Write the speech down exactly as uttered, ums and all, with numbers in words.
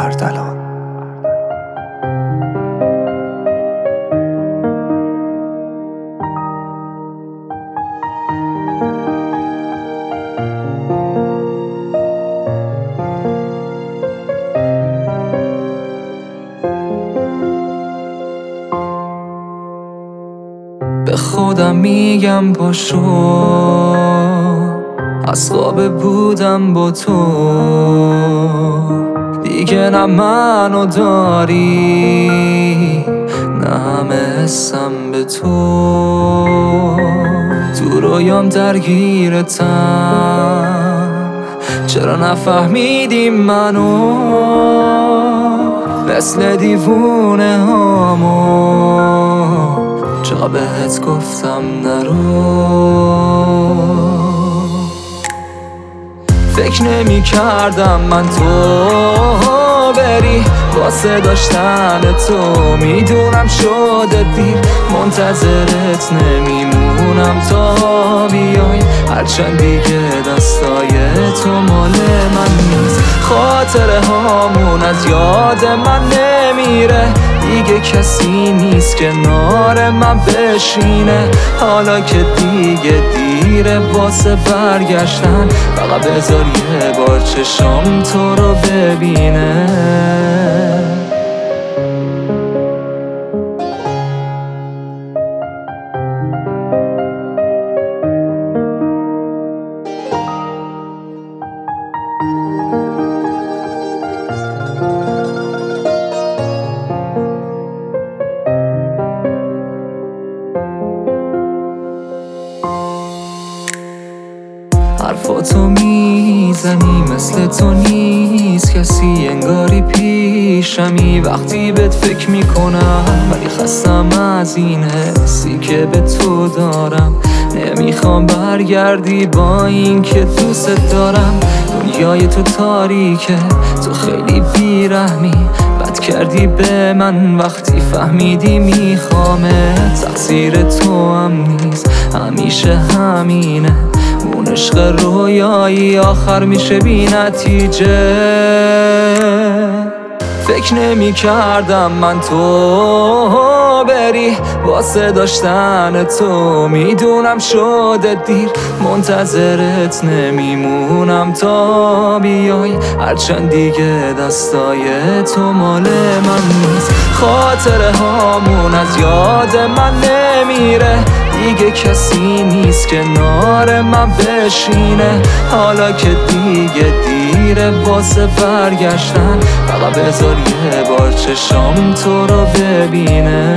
اردلان. به خودم میگم پاشو، از خواب بودم با تو، دیگه نه منو داری نه همه حسم به تو. تو رویام درگیرتم، چرا نفهمیدی منو؟ مثل دیوونه هامو جا بهت گفتم نرو. فکر نمی کردم من تو بری واسه داشتن تو، میدونم شده دیر منتظرت نمیمونم تا بیای، هرچند دیگه دستای تو مال من نیست. خاطره هامون از یاد من نمیره، دیگه کسی نیست کنار من بشینه. حالا که دیگه دیره واسه برگشتن، فقط بذار یه بار چشام تو رو ببینه. حرفاتو میزنی مثل تو نیست کسی، انگاری پیشمی وقتی بهت فکر میکنم، ولی خستم از این حسی که به تو دارم. نمیخوام برگردی با این که دوست دارم. دنیای تو تاریکه، تو خیلی بیرحمی، بد کردی به من وقتی فهمیدی میخوامه. تقصیر تو هم نیست، همیشه همینه، اون عشق رویایی آخر میشه بی نتیجه. فکر نمی کردم من تو بری واسه داشتن تو، میدونم شده دیر منتظرت نمیمونم تا بیای، هرچند دیگه دستای تو مال من نیست. خاطره هامون از یاد من نمیره، دیگه کسی نیست کنار من بشینه. حالا که دیگه دیره واسه برگشتن، فقط بذار یه بار چشام تو رو ببینه.